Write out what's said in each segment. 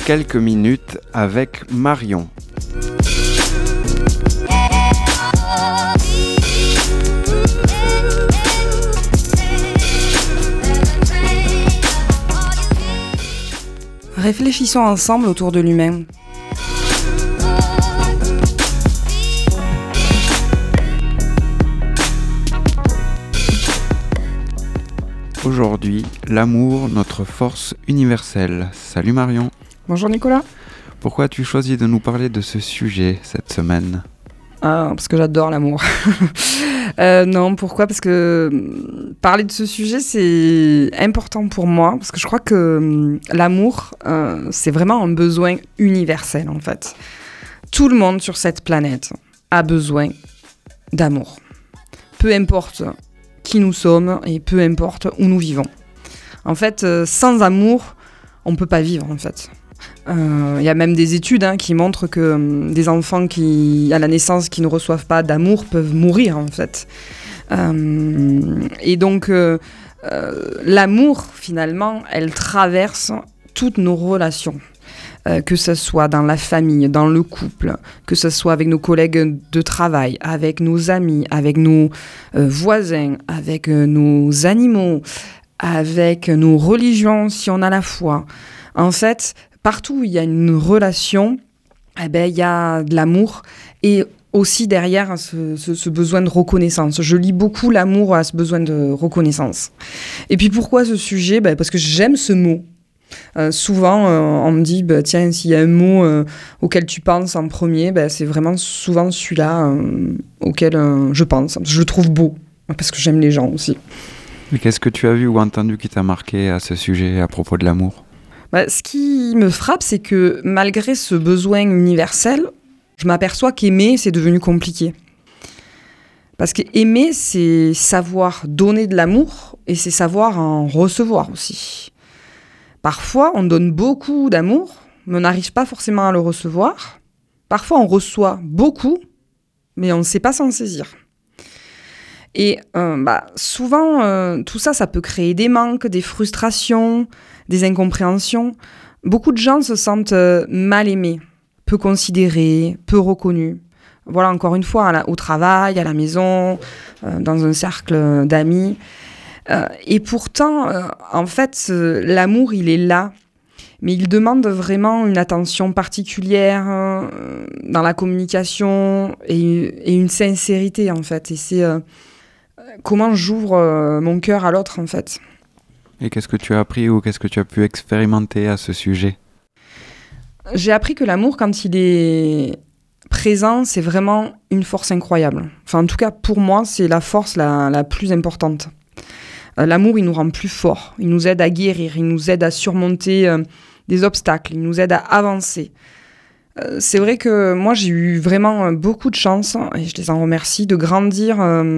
quelques minutes avec Marion. Réfléchissons ensemble autour de l'humain. Aujourd'hui, l'amour, notre force universelle. Salut Marion. Bonjour Nicolas. Pourquoi as-tu choisi de nous parler de ce sujet cette semaine ? Parce que j'adore l'amour. Non, pourquoi ? Parce que parler de ce sujet, c'est important pour moi. Parce que je crois que l'amour, c'est vraiment un besoin universel, en fait. Tout le monde sur cette planète a besoin d'amour. Peu importe qui nous sommes et peu importe où nous vivons. En fait, sans amour, on ne peut pas vivre, en fait. Y a même des études qui montrent que des enfants qui, à la naissance, qui ne reçoivent pas d'amour peuvent mourir, en fait. Et donc, l'amour, finalement, elle traverse toutes nos relations. Que ce soit dans la famille, dans le couple, que ce soit avec nos collègues de travail, avec nos amis, avec nos voisins, avec nos animaux, avec nos religions, si on a la foi. En fait, partout où il y a une relation, il y a de l'amour et aussi derrière ce besoin de reconnaissance. Je lis beaucoup l'amour à ce besoin de reconnaissance. Et puis pourquoi ce sujet ? Parce que j'aime ce mot. Souvent, on me dit, tiens, s'il y a un mot auquel tu penses en premier, c'est vraiment souvent celui-là auquel je pense. Je le trouve beau, parce que j'aime les gens aussi. Mais qu'est-ce que tu as vu ou entendu qui t'a marqué à ce sujet à propos de l'amour ? Ce qui me frappe, c'est que malgré ce besoin universel, je m'aperçois qu'aimer, c'est devenu compliqué. Parce qu'aimer, c'est savoir donner de l'amour et c'est savoir en recevoir aussi. Parfois, on donne beaucoup d'amour, mais on n'arrive pas forcément à le recevoir. Parfois, on reçoit beaucoup, mais on ne sait pas s'en saisir. Et souvent, tout ça, ça peut créer des manques, des frustrations, des incompréhensions. Beaucoup de gens se sentent mal aimés, peu considérés, peu reconnus. Voilà, encore une fois, au travail, à la maison, dans un cercle d'amis. Et pourtant, en fait, l'amour, il est là. Mais il demande vraiment une attention particulière dans la communication et une sincérité, en fait. Et c'est comment j'ouvre mon cœur à l'autre, en fait. Et qu'est-ce que tu as appris ou qu'est-ce que tu as pu expérimenter à ce sujet ? J'ai appris que l'amour, quand il est présent, c'est vraiment une force incroyable. Enfin, en tout cas, pour moi, c'est la force la plus importante. L'amour, il nous rend plus forts, il nous aide à guérir, il nous aide à surmonter des obstacles, il nous aide à avancer. C'est vrai que moi, j'ai eu vraiment beaucoup de chance, et je les en remercie, de grandir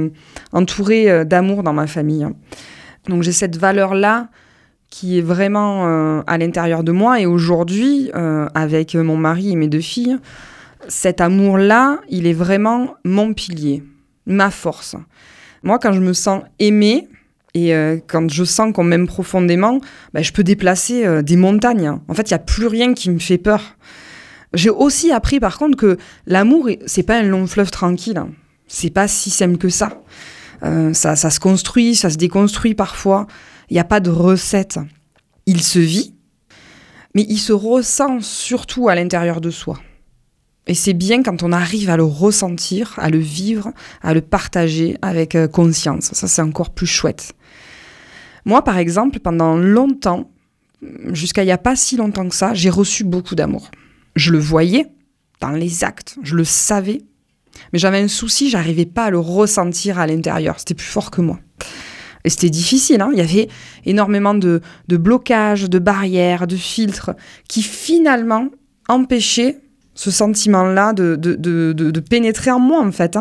entourée d'amour dans ma famille. Donc j'ai cette valeur-là qui est vraiment à l'intérieur de moi. Et aujourd'hui, avec mon mari et mes 2 filles, cet amour-là, il est vraiment mon pilier, ma force. Moi, quand je me sens aimée, et quand je sens qu'on m'aime profondément, je peux déplacer des montagnes. En fait, il n'y a plus rien qui me fait peur. J'ai aussi appris, par contre, que l'amour, c'est pas un long fleuve tranquille. C'est pas si simple que ça. Ça se construit, ça se déconstruit parfois. Il n'y a pas de recette. Il se vit, mais il se ressent surtout à l'intérieur de soi. Et c'est bien quand on arrive à le ressentir, à le vivre, à le partager avec conscience. Ça, c'est encore plus chouette. Moi, par exemple, pendant longtemps, jusqu'à il n'y a pas si longtemps que ça, j'ai reçu beaucoup d'amour. Je le voyais dans les actes, je le savais, mais j'avais un souci, j'arrivais pas à le ressentir à l'intérieur. C'était plus fort que moi. Et c'était difficile, Il y avait énormément de blocages, de barrières, de filtres qui finalement empêchaient ce sentiment-là de pénétrer en moi, en fait.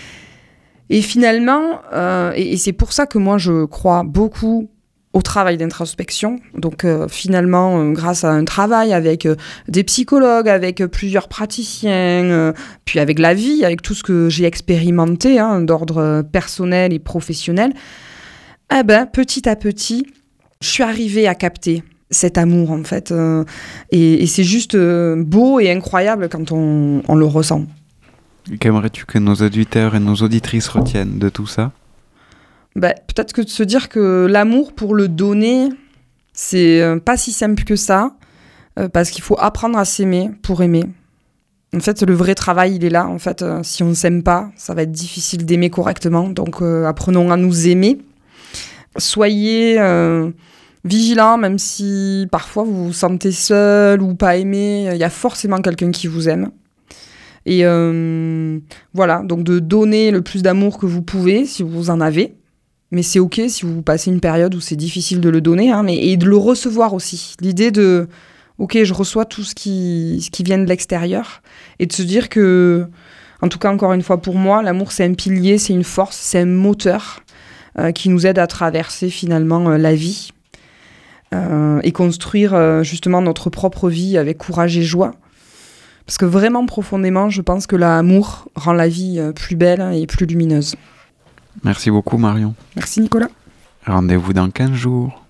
Et finalement, et c'est pour ça que moi, je crois beaucoup au travail d'introspection. Donc finalement, grâce à un travail avec des psychologues, avec plusieurs praticiens, puis avec la vie, avec tout ce que j'ai expérimenté d'ordre personnel et professionnel, petit à petit, je suis arrivée à capter cet amour, en fait. Et c'est juste beau et incroyable quand on le ressent. Qu'aimerais-tu que nos auditeurs et nos auditrices retiennent de tout ça ? Peut-être que de se dire que l'amour, pour le donner, c'est pas si simple que ça, parce qu'il faut apprendre à s'aimer pour aimer. En fait, le vrai travail, il est là. En fait, si on ne s'aime pas, ça va être difficile d'aimer correctement. Donc, apprenons à nous aimer. Soyez vigilants, même si parfois vous vous sentez seul ou pas aimé. Il y a forcément quelqu'un qui vous aime. Et voilà, donc de donner le plus d'amour que vous pouvez, si vous en avez. Mais c'est OK si vous passez une période où c'est difficile de le donner, hein, et de le recevoir aussi. L'idée de, OK, je reçois tout ce qui vient de l'extérieur, et de se dire que, en tout cas, encore une fois, pour moi, l'amour, c'est un pilier, c'est une force, c'est un moteur qui nous aide à traverser finalement la vie et construire justement notre propre vie avec courage et joie. Parce que vraiment, profondément, je pense que l'amour rend la vie plus belle et plus lumineuse. Merci beaucoup Marion. Merci Nicolas. Rendez-vous dans 15 jours.